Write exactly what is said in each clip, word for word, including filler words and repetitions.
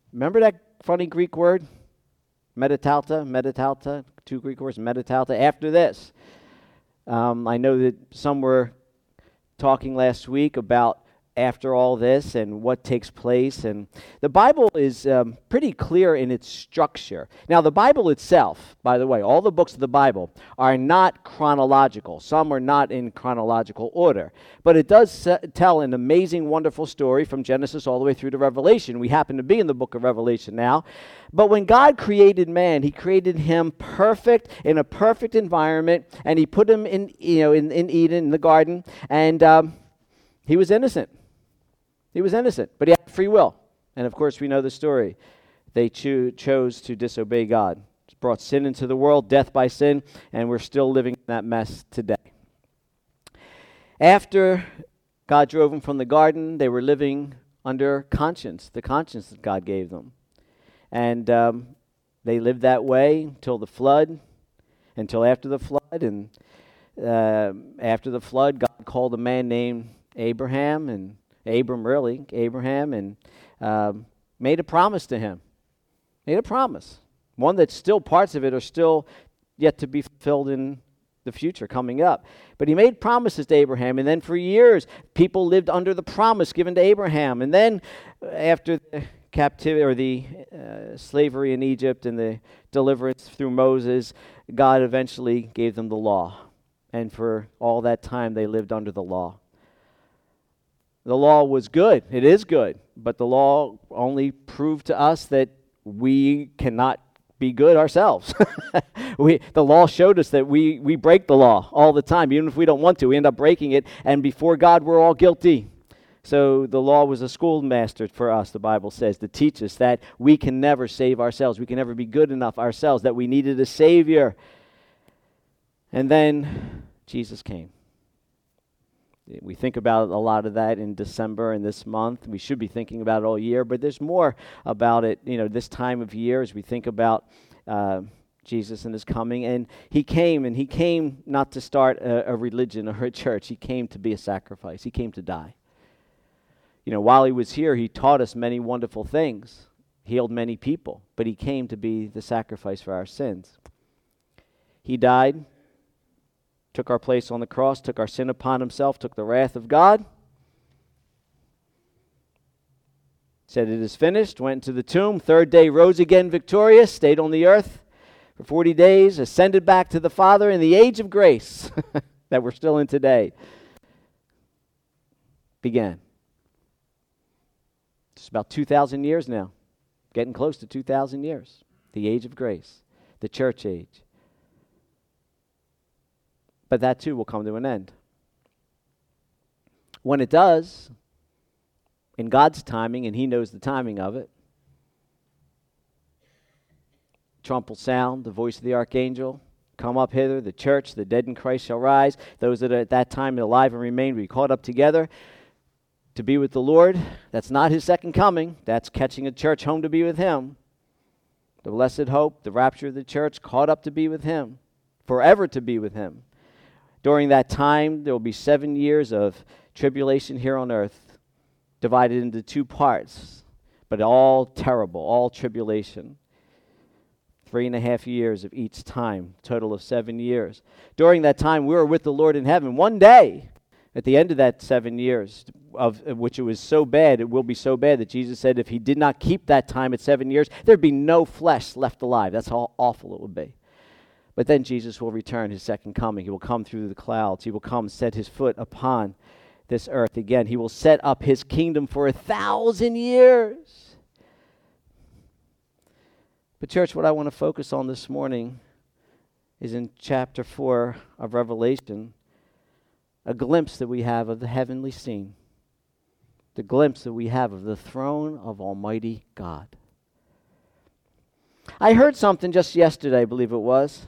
Remember that funny Greek word? Metatalta, metatalta, two Greek words, metatalta. After this, um, I know that some were talking last week about after all this and what takes place. And the Bible is um, pretty clear in its structure. Now, the Bible itself, by the way, all the books of the Bible are not chronological. Some are not in chronological order. But it does se- tell an amazing, wonderful story from Genesis all the way through to Revelation. We happen to be in the book of Revelation now. But when God created man, he created him perfect, in a perfect environment, and he put him in, you know, in, in Eden, in the garden, and um, he was innocent. He was innocent, but he had free will. And of course, we know the story. They cho- chose to disobey God. It brought sin into the world, death by sin, and we're still living in that mess today. After God drove them from the garden, they were living under conscience, the conscience that God gave them. And um, they lived that way until the flood, until after the flood. And uh, after the flood, God called a man named Abraham, and Abram, really, Abraham, and um, made a promise to him. Made a promise. One that still, parts of it are still yet to be fulfilled in the future coming up. But he made promises to Abraham, and then for years, people lived under the promise given to Abraham. And then after the captivity or the uh, slavery in Egypt and the deliverance through Moses, God eventually gave them the law. And for all that time, they lived under the law. The law was good. It is good. But the law only proved to us that we cannot be good ourselves. we, the law showed us that we, we break the law all the time. Even if we don't want to, we end up breaking it. And before God, we're all guilty. So the law was a schoolmaster for us, the Bible says, to teach us that we can never save ourselves. We can never be good enough ourselves, that we needed a Savior. And then Jesus came. We think about a lot of that in December and this month. We should be thinking about it all year, but there's more about it, you know, this time of year as we think about uh, Jesus and his coming. And he came, and he came not to start a, a religion or a church. He came to be a sacrifice. He came to die. You know, while he was here, he taught us many wonderful things, healed many people, but he came to be the sacrifice for our sins. He died, took our place on the cross, took our sin upon himself, took the wrath of God, said it is finished, went into the tomb, third day rose again victorious, stayed on the earth for forty days, ascended back to the Father in the age of grace that we're still in today. Began. It's about two thousand years now, getting close to two thousand years, the age of grace, the church age. But that too will come to an end. When it does, in God's timing, and he knows the timing of it, trump will sound, the voice of the archangel, come up hither, the church, the dead in Christ shall rise. Those that are at that time alive and remain will be caught up together to be with the Lord. That's not his second coming. That's catching a church home to be with him. The blessed hope, the rapture of the church, caught up to be with him, forever to be with him. During that time, there will be seven years of tribulation here on earth, divided into two parts, but all terrible, all tribulation. Three and a half years of each time, total of seven years. During that time, we were with the Lord in heaven. One day, at the end of that seven years, of, of which it was so bad, it will be so bad that Jesus said if he did not keep that time at seven years, there'd be no flesh left alive. That's how awful it would be. But then Jesus will return, his second coming. He will come through the clouds. He will come and set his foot upon this earth again. He will set up his kingdom for a thousand years. But church, what I want to focus on this morning is in chapter four of Revelation, a glimpse that we have of the heavenly scene, the glimpse that we have of the throne of Almighty God. I heard something just yesterday, I believe it was.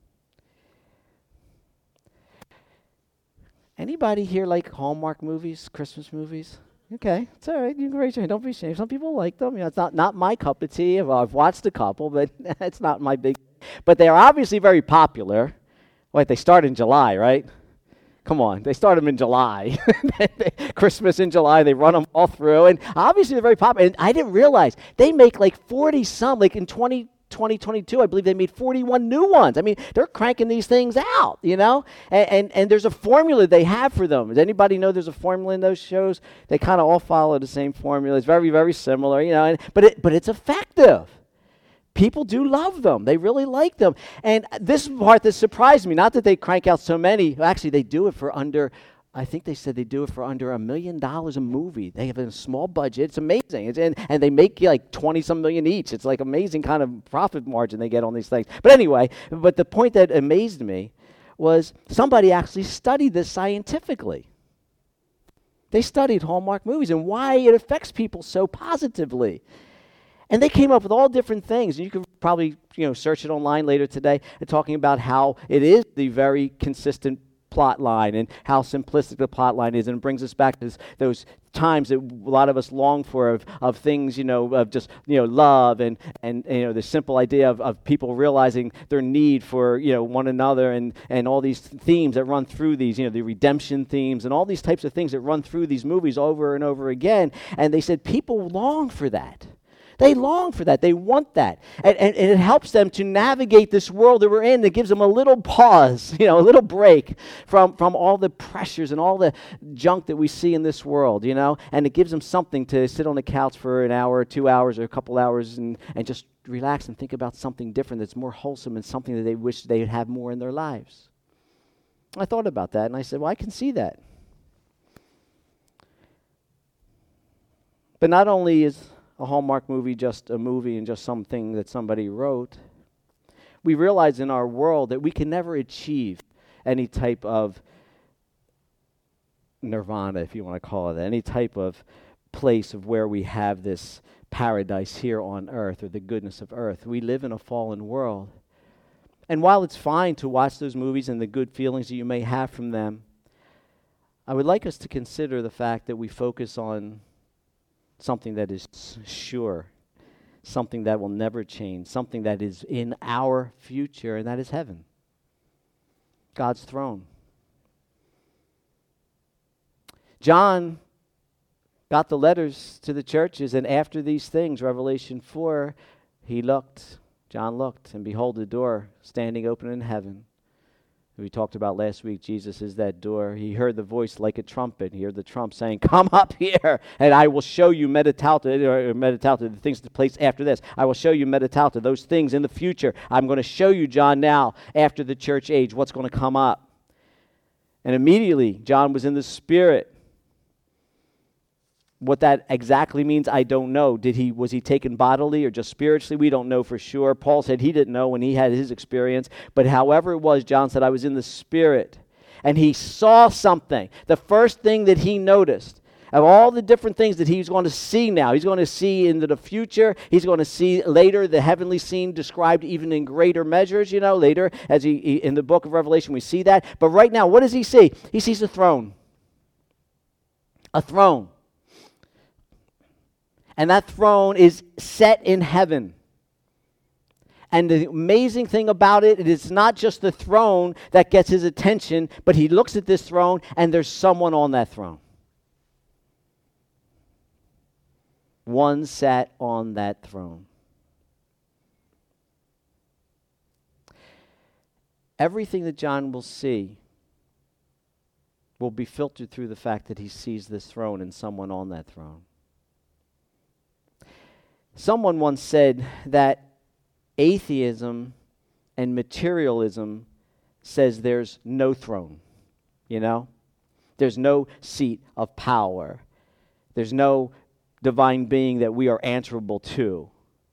Anybody here like Hallmark movies, Christmas movies? Okay, it's all right. You can raise your hand. Don't be ashamed. Some people like them. You know, it's not, not my cup of tea. Well, I've watched a couple, but it's not my big. But they are obviously very popular. Wait, they start in July, right? Come on, they start them in July. Christmas in July, they run them all through, and obviously they're very popular. And I didn't realize they make like forty some, like in twenty twenty-two, I believe they made forty-one new ones. I mean, they're cranking these things out, you know? And, and, and there's a formula they have for them. Does anybody know there's a formula in those shows? They kind of all follow the same formula. It's very, very similar, you know, and, but it, but it's effective. People do love them. They really like them. And this is the part that surprised me. Not that they crank out so many. Actually, they do it for under, I think they said they do it for under a million dollars a movie. They have a small budget. It's amazing. It's, and, and they make like twenty-some million each. It's like amazing kind of profit margin they get on these things. But anyway, but the point that amazed me was somebody actually studied this scientifically. They studied Hallmark movies and why it affects people so positively. And they came up with all different things. And you can probably, you know, search it online later today, and talking about how it is the very consistent plot line and how simplistic the plot line is. And it brings us back to this, those times that a lot of us long for of, of things, you know, of just, you know, love and, and, and you know, the simple idea of, of people realizing their need for, you know, one another and, and all these themes that run through these, you know, the redemption themes and all these types of things that run through these movies over and over again. And they said people long for that. They long for that. They want that. And, and, and it helps them to navigate this world that we're in. It gives them a little pause, you know, a little break from, from all the pressures and all the junk that we see in this world, you know. And it gives them something to sit on the couch for an hour or two hours or a couple hours and, and just relax and think about something different that's more wholesome and something that they wish they'd have more in their lives. I thought about that and I said, well, I can see that. But not only is a Hallmark movie just a movie and just something that somebody wrote, we realize in our world that we can never achieve any type of nirvana, if you want to call it, any type of place of where we have this paradise here on earth or the goodness of earth. We live in a fallen world. And while it's fine to watch those movies and the good feelings that you may have from them, I would like us to consider the fact that we focus on something that is sure, something that will never change, something that is in our future, and that is heaven, God's throne. John got the letters to the churches, and after these things, Revelation four, he looked, John looked, and behold, the door standing open in heaven. We talked about last week, Jesus is that door. He heard the voice like a trumpet. He heard the trump saying, come up here, and I will show you Metatauta, or Metatauta, the things that place after this. I will show you Metatauta, those things in the future. I'm going to show you, John, now, after the church age, what's going to come up. And immediately, John was in the Spirit. What that exactly means, I don't know. Did he was he taken bodily or just spiritually? We don't know for sure. Paul said he didn't know when he had his experience. But however it was, John said, I was in the Spirit. And he saw something. The first thing that he noticed, of all the different things that he's going to see now, he's going to see into the future. He's going to see later the heavenly scene described even in greater measures, you know, later as he, he in the book of Revelation we see that. But right now, what does he see? He sees a throne. A throne. And that throne is set in heaven. And the amazing thing about it, it is not just the throne that gets his attention, but he looks at this throne and there's someone on that throne. One sat on that throne. Everything that John will see will be filtered through the fact that he sees this throne and someone on that throne. Someone once said that atheism and materialism says there's no throne, you know? There's no seat of power. There's no divine being that we are answerable to.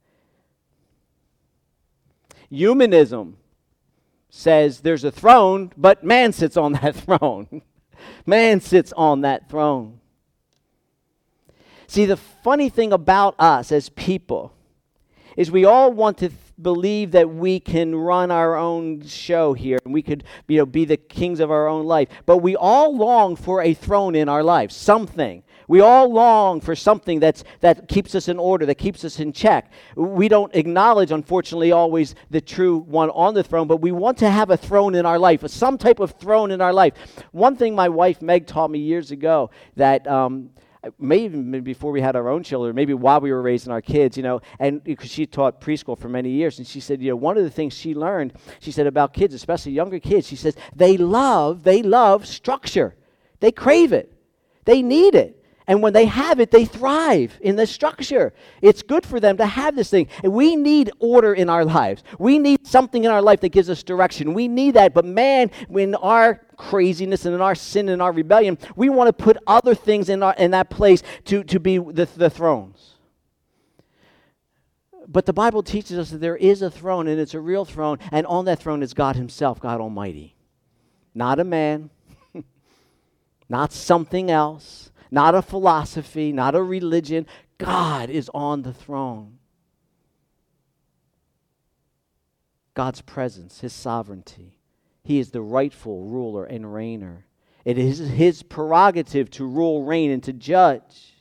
Humanism says there's a throne, but man sits on that throne. Man sits on that throne. See, the funny thing about us as people is we all want to th- believe that we can run our own show here and we could, you know, be the kings of our own life. But we all long for a throne in our life, something. We all long for something that's, that keeps us in order, that keeps us in check. We don't acknowledge, unfortunately, always the true one on the throne, but we want to have a throne in our life, some type of throne in our life. One thing my wife Meg taught me years ago that um, maybe even before we had our own children, maybe while we were raising our kids, you know, and because she taught preschool for many years, and she said, you know, one of the things she learned, she said about kids, especially younger kids, she says, they love, they love structure. They crave it. They need it. And when they have it, they thrive in the structure. It's good for them to have this thing. And we need order in our lives. We need something in our life that gives us direction. We need that. But man, when our craziness and in our sin and our rebellion, we want to put other things in our in that place to, to be the, the thrones. But the Bible teaches us that there is a throne, and it's a real throne. And on that throne is God himself, God Almighty. Not a man. Not something else. Not a philosophy, not a religion. God is on the throne. God's presence, his sovereignty. He is the rightful ruler and reigner. It is his prerogative to rule, reign, and to judge.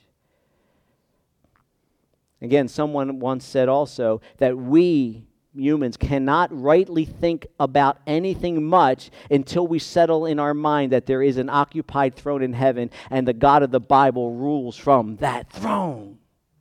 Again, someone once said also that we humans cannot rightly think about anything much until we settle in our mind that there is an occupied throne in heaven and the God of the Bible rules from that throne.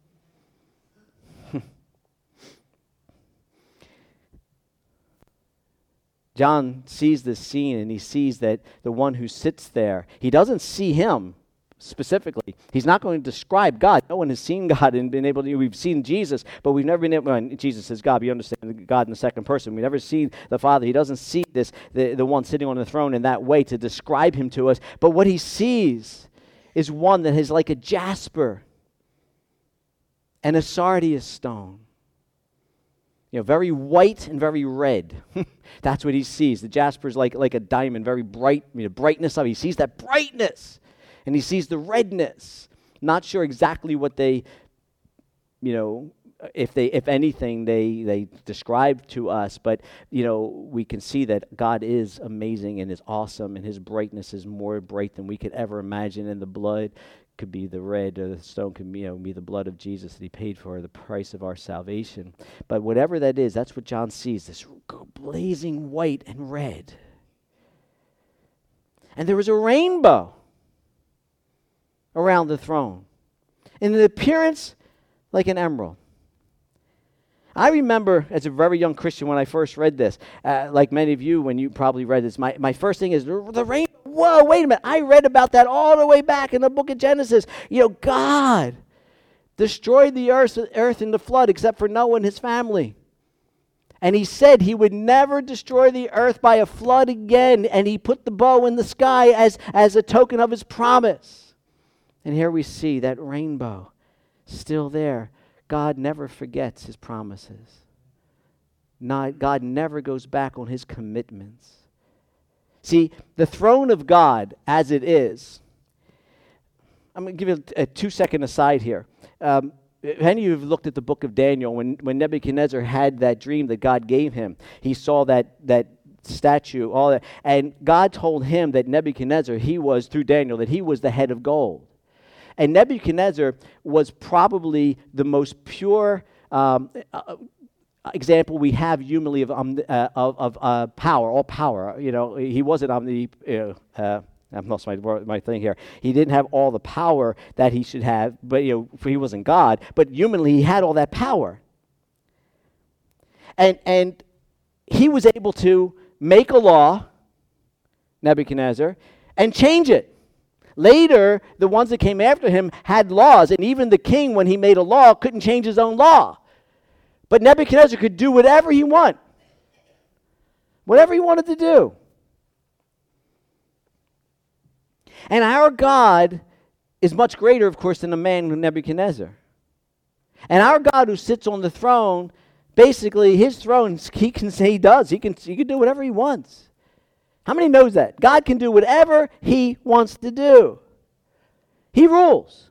John sees this scene and he sees that the one who sits there, he doesn't see him specifically. He's not going to describe God. No one has seen God and been able to, we've seen Jesus, but we've never been able, when Jesus is God, you understand God in the second person. We've never seen the Father. He doesn't see this, the, the one sitting on the throne in that way to describe him to us. But what he sees is one that is like a jasper and a sardius stone. You know, very white and very red. That's what he sees. The jasper is like, like a diamond, very bright, you know, brightness of it. He sees that brightness. And he sees the redness. Not sure exactly what they, you know, if they, if anything, they they describe to us. But you know, we can see that God is amazing and is awesome, and his brightness is more bright than we could ever imagine. And the blood could be the red, or the stone could be, you know, be the blood of Jesus that he paid for, the price of our salvation. But whatever that is, that's what John sees: this blazing white and red. And there was a rainbow around the throne, in an appearance like an emerald. I remember as a very young Christian when I first read this, uh, like many of you when you probably read this, my, my first thing is, the rainbow, whoa, wait a minute, I read about that all the way back in the book of Genesis. You know, God destroyed the earth, earth in the flood except for Noah and his family. And he said he would never destroy the earth by a flood again, and he put the bow in the sky as, as a token of his promise. And here we see that rainbow still there. God never forgets his promises. Not, God never goes back on his commitments. See, the throne of God as it is, I'm going to give you a, a two-second aside here. Um, Any of you have looked at the book of Daniel, when, when Nebuchadnezzar had that dream that God gave him, he saw that that statue, all that, and God told him that Nebuchadnezzar, he was, through Daniel, that he was the head of gold. And Nebuchadnezzar was probably the most pure um, uh, example we have humanly of um, uh, of, of uh, power, all power. You know, he wasn't omni. Uh, uh, I've lost my my thing here. He didn't have all the power that he should have, but you know, he wasn't God. But humanly, he had all that power. And and he was able to make a law, Nebuchadnezzar, and change it. Later, the ones that came after him had laws, and even the king, when he made a law, couldn't change his own law. But Nebuchadnezzar could do whatever he wanted. Whatever he wanted to do. And our God is much greater, of course, than the man Nebuchadnezzar. And our God who sits on the throne, basically his throne, he can say he does. He can, he can do whatever he wants. How many knows that? God can do whatever he wants to do. He rules.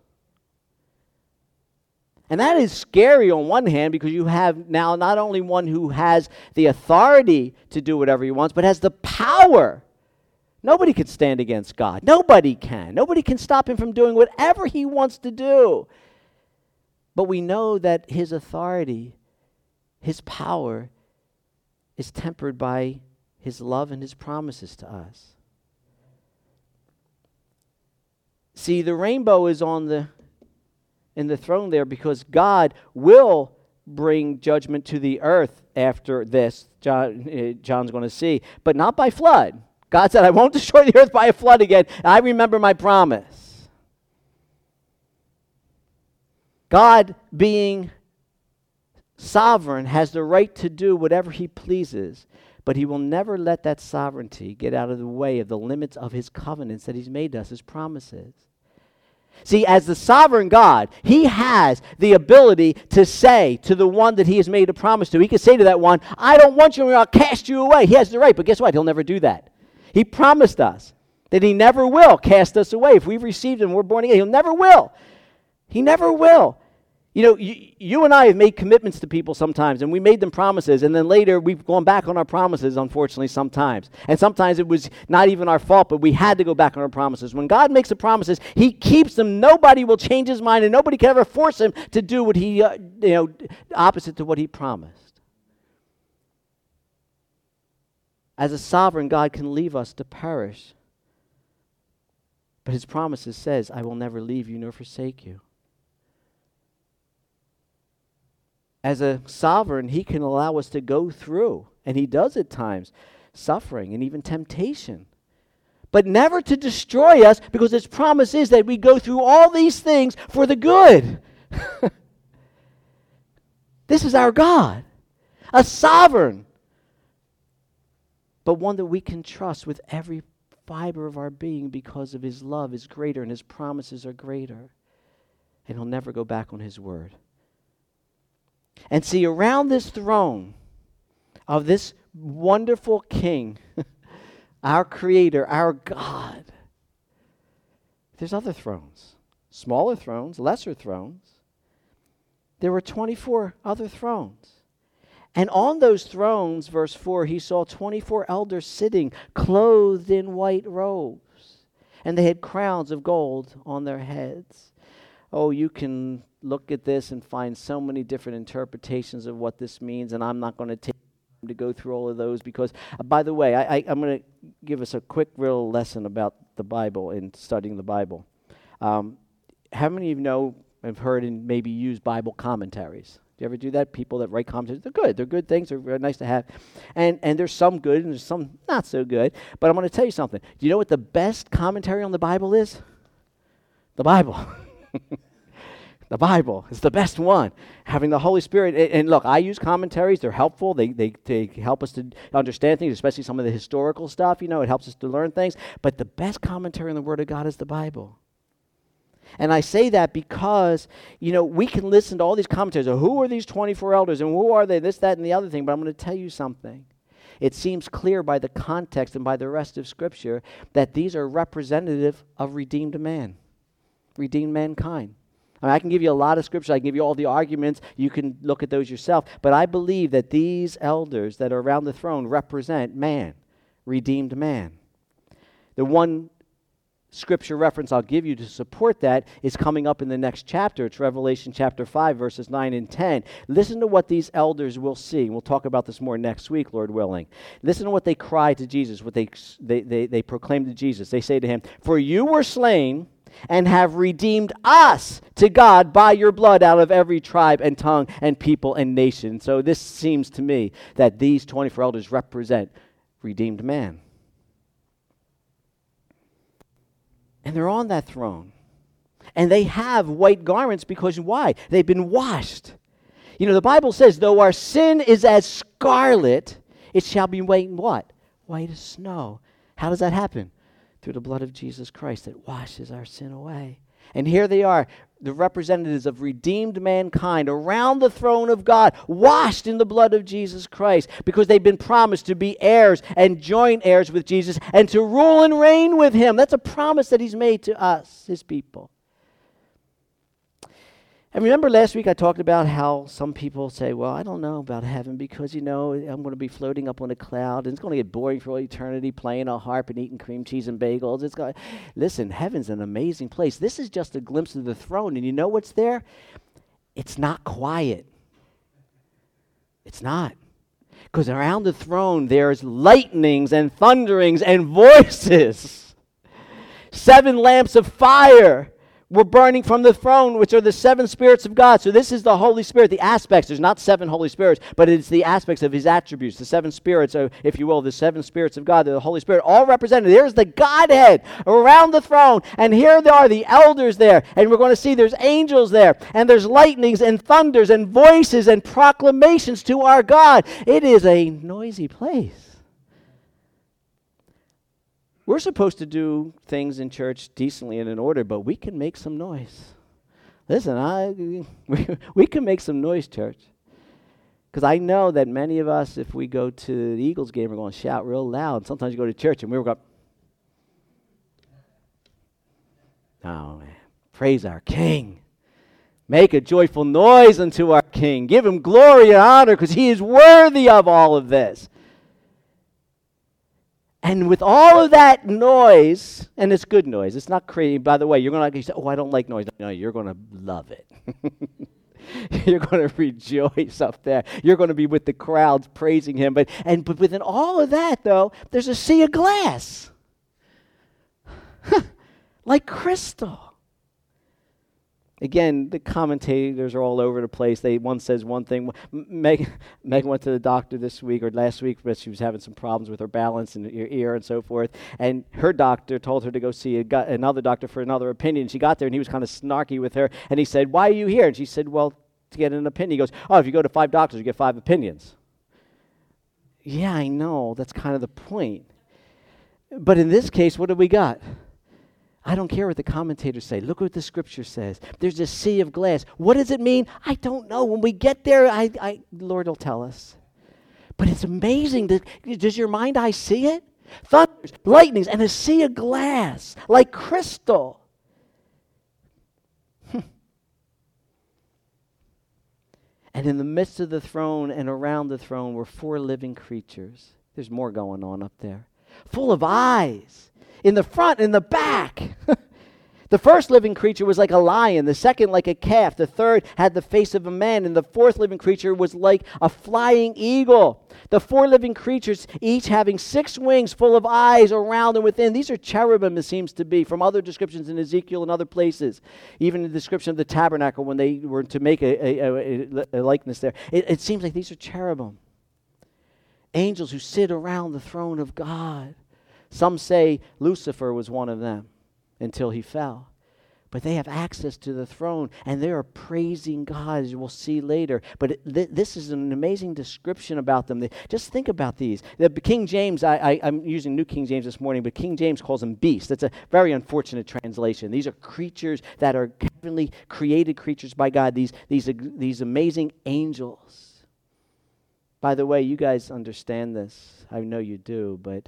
And that is scary on one hand, because you have now not only one who has the authority to do whatever he wants, but has the power Nobody can stand against God. Nobody can. Nobody can stop him from doing whatever he wants to do. But we know that his authority, his power, is tempered by his love and his promises to us. See, the rainbow is on the in the throne there because God will bring judgment to the earth after this. John, uh, John's going to see, but not by flood. God said, I won't destroy the earth by a flood again. I remember my promise. God, being sovereign, has the right to do whatever he pleases, but he will never let that sovereignty get out of the way of the limits of his covenants that he's made us, his promises. See, as the sovereign God, he has the ability to say to the one that he has made a promise to, he can say to that one, I don't want you, I'll cast you away. He has the right, but guess what? He'll never do that. He promised us that he never will cast us away. If we've received him, we're born again. He'll never will. He never will. You know, you, you and I have made commitments to people sometimes, and we made them promises, and then later we've gone back on our promises, unfortunately, sometimes. And sometimes it was not even our fault, but we had to go back on our promises. When God makes the promises, he keeps them. Nobody will change his mind, and nobody can ever force him to do what he, uh, you know, opposite to what he promised. As a sovereign, God can leave us to perish. But his promises says, I will never leave you nor forsake you. As a sovereign, he can allow us to go through, and he does at times, suffering and even temptation. But never to destroy us, because his promise is that we go through all these things for the good. This is our God, a sovereign, but one that we can trust with every fiber of our being because of his love is greater and his promises are greater. And he'll never go back on his word. And see, around this throne of this wonderful King, our Creator, our God, there's other thrones, smaller thrones, lesser thrones. There were twenty-four other thrones. And on those thrones, verse four, he saw twenty-four elders sitting, clothed in white robes, and they had crowns of gold on their heads. Oh, you can look at this and find so many different interpretations of what this means, and I'm not going to take time to go through all of those because, uh, by the way, I, I, I'm going to give us a quick real lesson about the Bible and studying the Bible. Um, how many of you know, have heard and maybe used Bible commentaries? Do you ever do that? People that write commentaries, they're good. They're good things. They're very nice to have. And and there's some good and there's some not so good. But I'm going to tell you something. Do you know what the best commentary on the Bible is? The Bible. The Bible is the best one. Having the Holy Spirit. And, and look, I use commentaries. They're helpful. They, they they help us to understand things, especially some of the historical stuff. You know, it helps us to learn things. But the best commentary on the Word of God is the Bible. And I say that because, you know, we can listen to all these commentaries. Of who are these twenty-four elders and who are they, this, that, and the other thing. But I'm going to tell you something. It seems clear by the context and by the rest of Scripture that these are representative of redeemed man, redeemed mankind. I mean, I can give you a lot of scripture. I can give you all the arguments. You can look at those yourself. But I believe that these elders that are around the throne represent man, redeemed man. The one scripture reference I'll give you to support that is coming up in the next chapter. It's Revelation chapter five, verses nine and ten. Listen to what these elders will see. We'll talk about this more next week, Lord willing. Listen to what they cry to Jesus, what they, they, they, they proclaim to Jesus. They say to him, "For you were slain and have redeemed us to God by your blood out of every tribe and tongue and people and nation." So this seems to me that these twenty-four elders represent redeemed man. And they're on that throne. And they have white garments because why? They've been washed. You know, the Bible says, though our sin is as scarlet, it shall be white what? White as snow. How does that happen? Through the blood of Jesus Christ that washes our sin away. And here they are, the representatives of redeemed mankind around the throne of God, washed in the blood of Jesus Christ, because they've been promised to be heirs and joint heirs with Jesus and to rule and reign with him. That's a promise that he's made to us, his people. And remember last week I talked about how some people say, well, I don't know about heaven because, you know, I'm going to be floating up on a cloud and it's going to get boring for all eternity playing a harp and eating cream cheese and bagels. It's going to, listen, heaven's an amazing place. This is just a glimpse of the throne. And you know what's there? It's not quiet. It's not. Because around the throne there's lightnings and thunderings and voices. Seven lamps of fire were burning from the throne, which are the seven spirits of God. So this is the Holy Spirit, the aspects. There's not seven Holy Spirits, but it's the aspects of his attributes, the seven spirits, uh, if you will, the seven spirits of God, the Holy Spirit, all represented. There's the Godhead around the throne, and here there are the elders there, and we're going to see there's angels there, and there's lightnings and thunders and voices and proclamations to our God. It is a noisy place. We're supposed to do things in church decently and in order, but we can make some noise. Listen, I we, we can make some noise, church. Because I know that many of us, if we go to the Eagles game, we're going to shout real loud. Sometimes you go to church and we're going, oh, man, praise our King. Make a joyful noise unto our King. Give him glory and honor because he is worthy of all of this. And with all of that noise, and it's good noise, it's not crazy. By the way, you're going to say, oh, I don't like noise. No, you're going to love it. You're going to rejoice up there. You're going to be with the crowds praising him. But and but within all of that, though, there's a sea of glass. Like crystal. Again, the commentators are all over the place. They one says one thing. Meg, Meg went to the doctor this week or last week, but she was having some problems with her balance and her ear and so forth. And her doctor told her to go see a, another doctor for another opinion. She got there, and he was kind of snarky with her. And he said, why are you here? And she said, well, to get an opinion. He goes, oh, if you go to five doctors, you get five opinions. Yeah, I know. That's kind of the point. But in this case, what do we got? I don't care what the commentators say. Look what the scripture says. There's a sea of glass. What does it mean? I don't know. When we get there, I, I, the Lord will tell us. But it's amazing. That, does your mind eye see it? Thunders, lightnings, and a sea of glass, like crystal. And in the midst of the throne and around the throne were four living creatures. There's more going on up there. Full of eyes. In the front, in the back. The first living creature was like a lion, the second like a calf, the third had the face of a man, and the fourth living creature was like a flying eagle. The four living creatures, each having six wings full of eyes around and within. These are cherubim, it seems to be, from other descriptions in Ezekiel and other places. Even the description of the tabernacle when they were to make a, a, a, a likeness there. It, it seems like these are cherubim. Angels who sit around the throne of God. Some say Lucifer was one of them until he fell. But they have access to the throne, and they are praising God, as we'll see later. But it, th- this is an amazing description about them. They, just think about these. The King James, I, I, I'm using New King James this morning, but King James calls them beasts. That's a very unfortunate translation. These are creatures that are heavenly created creatures by God, these, these, these amazing angels. By the way, you guys understand this. I know you do, but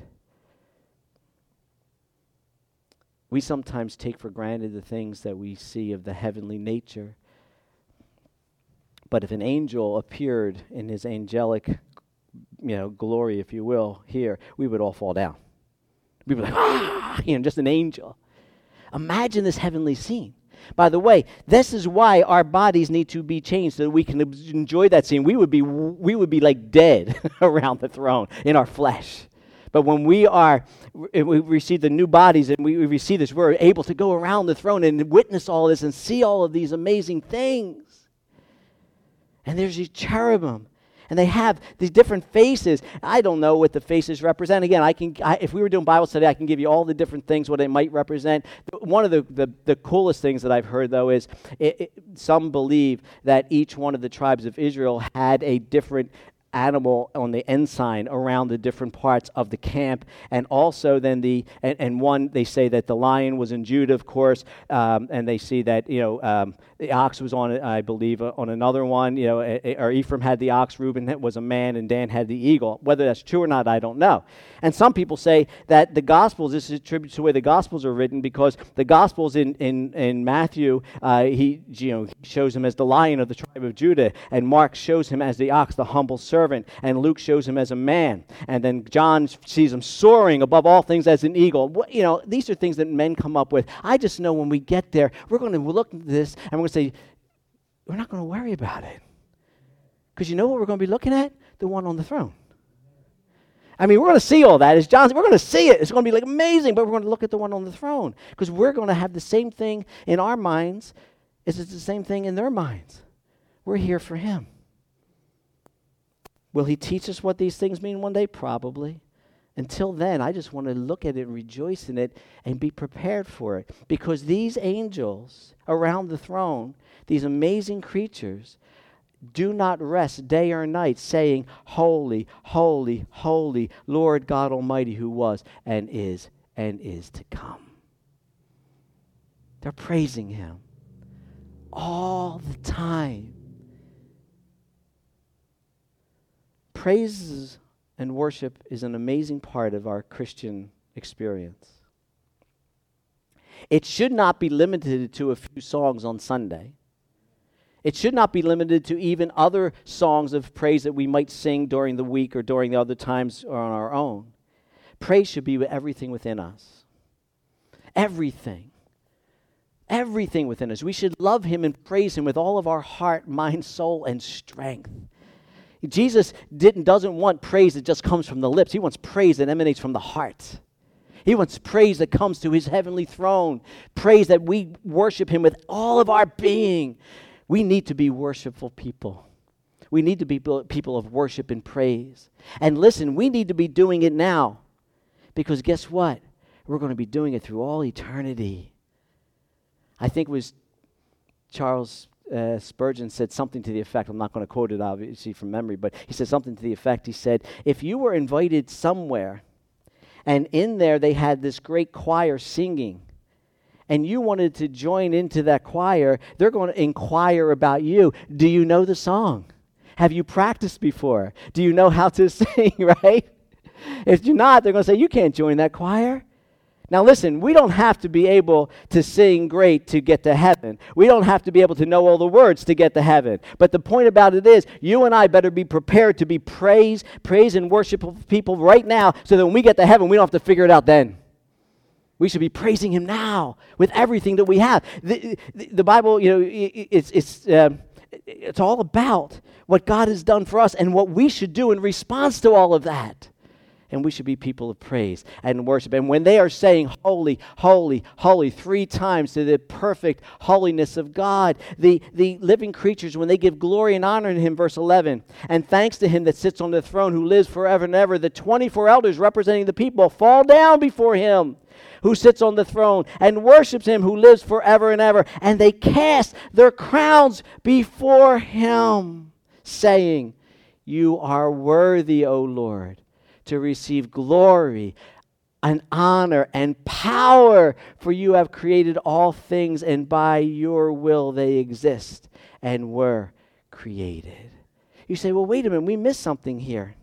we sometimes take for granted the things that we see of the heavenly nature. But if an angel appeared in his angelic, you know, glory, if you will, here, we would all fall down. We'd be like, ah, you know, just an angel. Imagine this heavenly scene. By the way, this is why our bodies need to be changed so that we can enjoy that scene. We would be, we would be like dead around the throne in our flesh. But when we are, we receive the new bodies and we receive this, we're able to go around the throne and witness all this and see all of these amazing things. And there's these cherubim, and they have these different faces. I don't know what the faces represent. Again, I can, I, if we were doing Bible study, I can give you all the different things, what they might represent. One of the, the, the coolest things that I've heard, though, is it, it, some believe that each one of the tribes of Israel had a different animal on the ensign around the different parts of the camp, and also then the and, and one they say that the lion was in Judah, of course, um, and they see that you know um, the ox was on, I believe, uh, on another one. You know, uh, or Ephraim had the ox, Reuben was a man, and Dan had the eagle. Whether that's true or not, I don't know. And some people say that the Gospels, this is attributed to the way the Gospels are written, because the Gospels in in, in Matthew, uh, he you know shows him as the lion of the tribe of Judah, and Mark shows him as the ox, the humble servant, and Luke shows him as a man, and then John sees him soaring above all things as an eagle. What, you know, these are things that men come up with. I just know when we get there, we're going to look at this and we're going to say, we're not going to worry about it. Because you know what we're going to be looking at? The one on the throne. I mean, we're going to see all that. As John said, we're going to see it. It's going to be like amazing, but we're going to look at the one on the throne. Because we're going to have the same thing in our minds as it's the same thing in their minds. We're here for him. Will he teach us what these things mean one day? Probably. Until then, I just want to look at it and rejoice in it and be prepared for it. Because these angels around the throne, these amazing creatures, do not rest day or night saying, holy, holy, holy, Lord God Almighty, who was and is and is to come. They're praising him all the time. Praises and worship is an amazing part of our Christian experience. It should not be limited to a few songs on Sunday. It should not be limited to even other songs of praise that we might sing during the week or during the other times or on our own. Praise should be with everything within us. Everything. Everything within us. We should love him and praise him with all of our heart, mind, soul, and strength. Jesus didn't doesn't want praise that just comes from the lips. He wants praise that emanates from the heart. He wants praise that comes to his heavenly throne. Praise that we worship him with all of our being. We need to be worshipful people. We need to be people of worship and praise. And listen, we need to be doing it now. Because guess what? We're going to be doing it through all eternity. I think it was Charles Uh, Spurgeon said something to the effect, I'm not going to quote it obviously from memory, but he said something to the effect, he said, if you were invited somewhere and in there they had this great choir singing and you wanted to join into that choir, they're going to inquire about you. Do you know the song? Have you practiced before? Do you know how to sing, right? If you're not, they're going to say, you can't join that choir. Now listen, we don't have to be able to sing great to get to heaven. We don't have to be able to know all the words to get to heaven. But the point about it is, you and I better be prepared to be praise, praise and worshipful people right now, so that when we get to heaven, we don't have to figure it out then. We should be praising him now with everything that we have. The, the, the Bible, you know, it, it's it's um, it's all about what God has done for us and what we should do in response to all of that. And we should be people of praise and worship. And when they are saying holy, holy, holy three times to the perfect holiness of God, the, the living creatures, when they give glory and honor to him, verse eleven, and thanks to him that sits on the throne who lives forever and ever, the twenty-four elders representing the people fall down before him who sits on the throne and worships him who lives forever and ever. And they cast their crowns before him, saying, you are worthy, O Lord, to receive glory and honor and power, for you have created all things, and by your will they exist and were created. You say, well, wait a minute, we missed something here.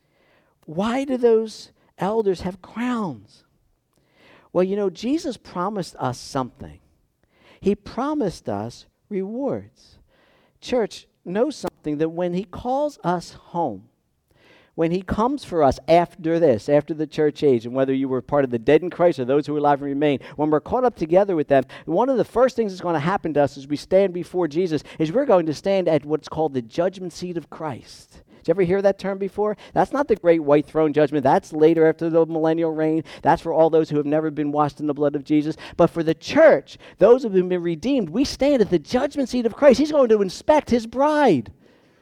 Why do those elders have crowns? Well, you know, Jesus promised us something. He promised us rewards. Church, know something, that when he calls us home, when he comes for us after this, after the church age, and whether you were part of the dead in Christ or those who are alive and remain, when we're caught up together with them, one of the first things that's going to happen to us as we stand before Jesus is we're going to stand at what's called the judgment seat of Christ. Did you ever hear that term before? That's not the great white throne judgment. That's later after the millennial reign. That's for all those who have never been washed in the blood of Jesus. But for the church, those who have been redeemed, we stand at the judgment seat of Christ. He's going to inspect his bride.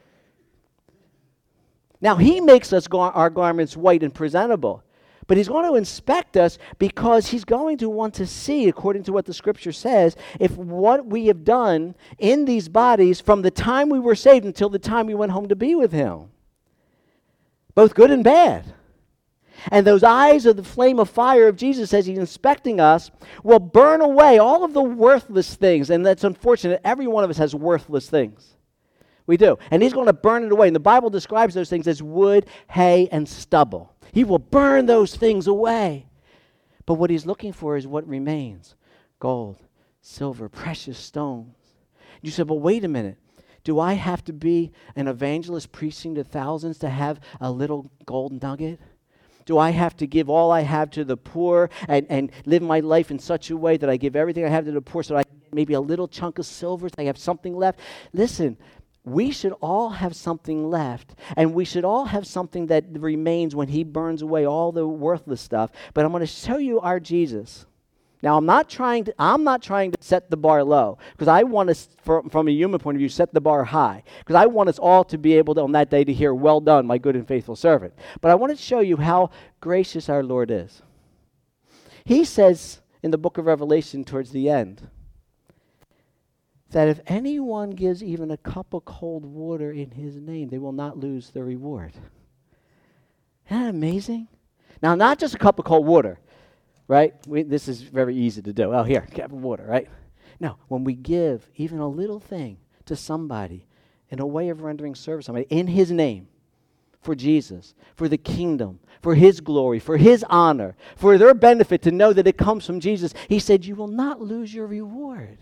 Now, he makes us gar- our garments white and presentable, but he's going to inspect us because he's going to want to see, according to what the scripture says, if what we have done in these bodies from the time we were saved until the time we went home to be with him, both good and bad. And those eyes of the flame of fire of Jesus, as he's inspecting us, will burn away all of the worthless things. And that's unfortunate. Every one of us has worthless things. We do. And he's going to burn it away. And the Bible describes those things as wood, hay, and stubble. He will burn those things away. But what he's looking for is what remains. Gold, silver, precious stones. You said, well, wait a minute. Do I have to be an evangelist preaching to thousands to have a little gold nugget? Do I have to give all I have to the poor and, and live my life in such a way that I give everything I have to the poor so I can get maybe a little chunk of silver so I have something left? Listen, we should all have something left, and we should all have something that remains when he burns away all the worthless stuff. But I'm going to show you our Jesus. Now, I'm not trying to, I'm not trying to set the bar low, because I want us, from, from a human point of view, set the bar high, because I want us all to be able to, on that day, to hear, well done, my good and faithful servant. But I want to show you how gracious our Lord is. He says in the book of Revelation towards the end, that if anyone gives even a cup of cold water in his name, they will not lose their reward. Isn't that amazing? Now, not just a cup of cold water, right? We, this is very easy to do. Oh, here, cup of water, right? No, when we give even a little thing to somebody in a way of rendering service to somebody in his name, for Jesus, for the kingdom, for his glory, for his honor, for their benefit to know that it comes from Jesus, he said, you will not lose your reward.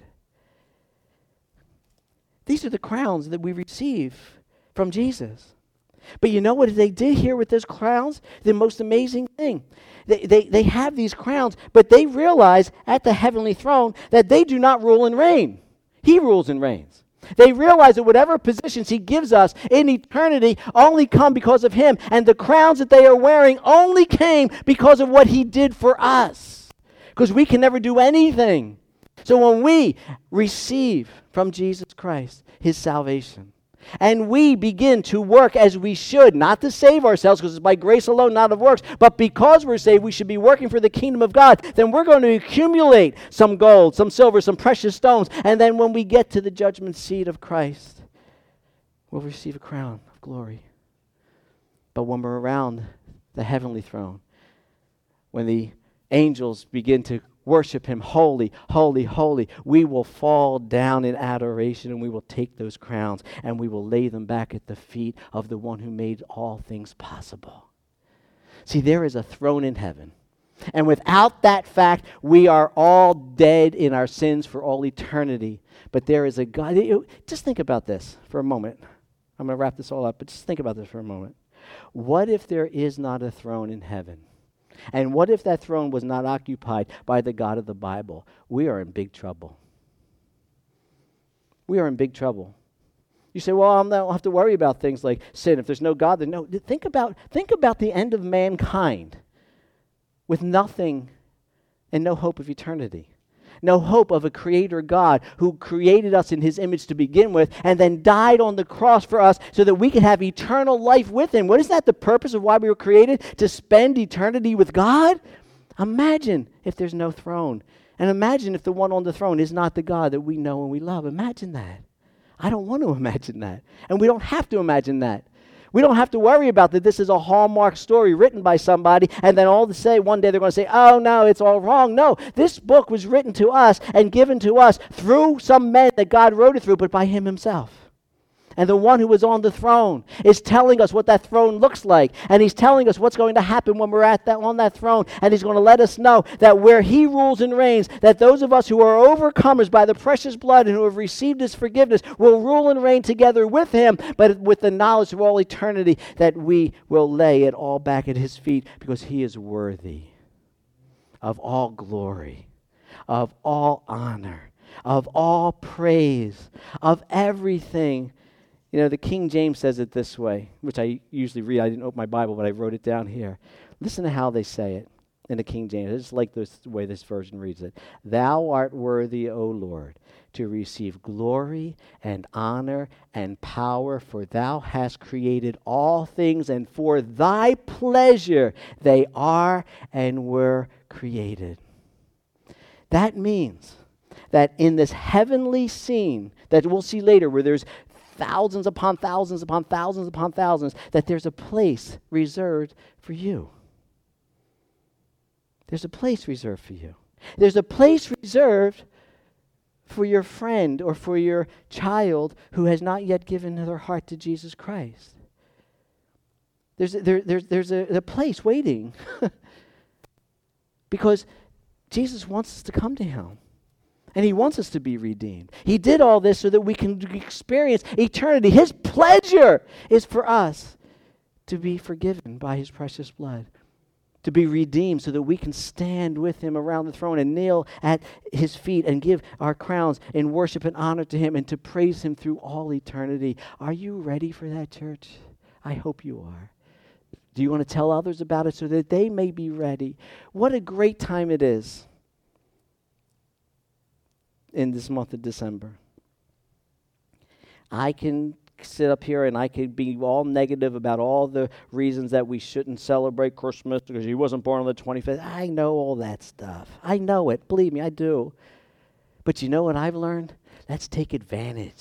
These are the crowns that we receive from Jesus. But you know what they did here with those crowns? The most amazing thing. They, they, they have these crowns, but they realize at the heavenly throne that they do not rule and reign. He rules and reigns. They realize that whatever positions he gives us in eternity only come because of him. And the crowns that they are wearing only came because of what he did for us. Because we can never do anything. So when we receive from Jesus Christ his salvation, and we begin to work as we should, not to save ourselves, because it's by grace alone, not of works, but because we're saved, we should be working for the kingdom of God, then we're going to accumulate some gold, some silver, some precious stones, and then when we get to the judgment seat of Christ, we'll receive a crown of glory. But when we're around the heavenly throne, when the angels begin to worship him, holy, holy, holy, we will fall down in adoration, and we will take those crowns and we will lay them back at the feet of the one who made all things possible. See, there is a throne in heaven. And without that fact, we are all dead in our sins for all eternity. But there is a God. Just think about this for a moment. I'm going to wrap this all up, but just think about this for a moment. What if there is not a throne in heaven? And what if that throne was not occupied by the God of the Bible? We are in big trouble. We are in big trouble. You say, well, I don't have to worry about things like sin. If there's no God, then no. Think about, think about the end of mankind with nothing and no hope of eternity. No hope of a creator God who created us in his image to begin with and then died on the cross for us so that we can have eternal life with him. What is that the purpose of why we were created? To spend eternity with God? Imagine if there's no throne. And imagine if the one on the throne is not the God that we know and we love. Imagine that. I don't want to imagine that. And we don't have to imagine that. We don't have to worry about that this is a Hallmark story written by somebody, and then all to say one day they're going to say, oh, no, it's all wrong. No, this book was written to us and given to us through some men that God wrote it through, but by him himself. And the one who was on the throne is telling us what that throne looks like. And he's telling us what's going to happen when we're at that on that throne. And he's going to let us know that where he rules and reigns, that those of us who are overcomers by the precious blood and who have received his forgiveness will rule and reign together with him, but with the knowledge of all eternity that we will lay it all back at his feet because he is worthy of all glory, of all honor, of all praise, of everything. You know, the King James says it this way, which I usually read. I didn't open my Bible, but I wrote it down here. Listen to how they say it in the King James. I just like this, the way this version reads it. Thou art worthy, O Lord, to receive glory and honor and power, for thou hast created all things, and for thy pleasure they are and were created. That means that in this heavenly scene that we'll see later, where there's thousands upon thousands upon thousands upon thousands, that there's a place reserved for you. There's a place reserved for you. There's a place reserved for your friend or for your child who has not yet given their heart to Jesus Christ. There's a, there, there's, there's a, a place waiting because Jesus wants us to come to him. And he wants us to be redeemed. He did all this so that we can experience eternity. His pleasure is for us to be forgiven by his precious blood, to be redeemed so that we can stand with him around the throne and kneel at his feet and give our crowns in worship and honor to him and to praise him through all eternity. Are you ready for that, church? I hope you are. Do you want to tell others about it so that they may be ready? What a great time it is in this month of December. I can sit up here and I can be all negative about all the reasons that we shouldn't celebrate Christmas because he wasn't born on the twenty-fifth. I know all that stuff. I know it. Believe me, I do. But you know what I've learned? Let's take advantage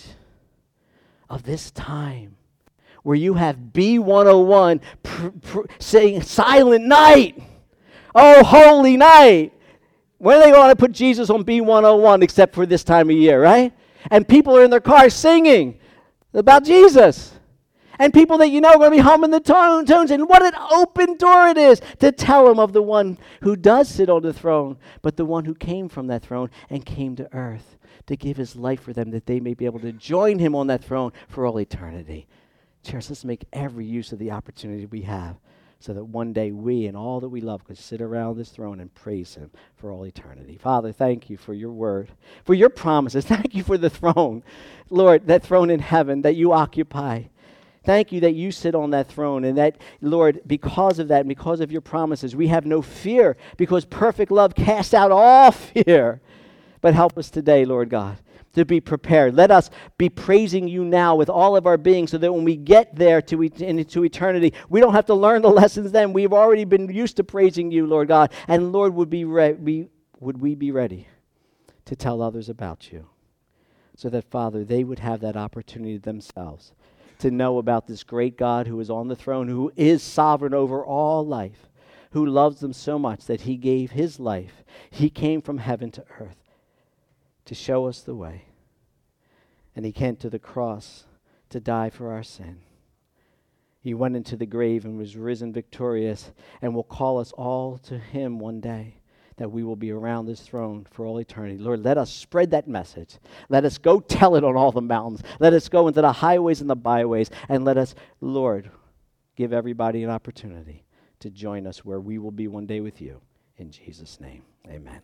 of this time where you have B one oh one pr- pr- saying silent night. Oh, holy night. When are they going to put Jesus on B one oh one except for this time of year, right? And people are in their cars singing about Jesus. And people that you know are going to be humming the tone, tunes. And what an open door it is to tell them of the one who does sit on the throne, but the one who came from that throne and came to earth to give his life for them that they may be able to join him on that throne for all eternity. Church, let's make every use of the opportunity we have so that one day we and all that we love could sit around this throne and praise him for all eternity. Father, thank you for your word, for your promises. Thank you for the throne, Lord, that throne in heaven that you occupy. Thank you that you sit on that throne and that, Lord, because of that and because of your promises, we have no fear because perfect love casts out all fear. But help us today, Lord God, to be prepared. Let us be praising you now with all of our being so that when we get there to et- into eternity, we don't have to learn the lessons then. We've already been used to praising you, Lord God. And Lord, would, be re- we, would we be ready to tell others about you so that, Father, they would have that opportunity themselves to know about this great God who is on the throne, who is sovereign over all life, who loves them so much that he gave his life. He came from heaven to earth to show us the way. And he came to the cross to die for our sin. He went into the grave and was risen victorious and will call us all to him one day, that we will be around this throne for all eternity. Lord, let us spread that message. Let us go tell it on all the mountains. Let us go into the highways and the byways. And let us, Lord, give everybody an opportunity to join us where we will be one day with you. In Jesus' name, amen.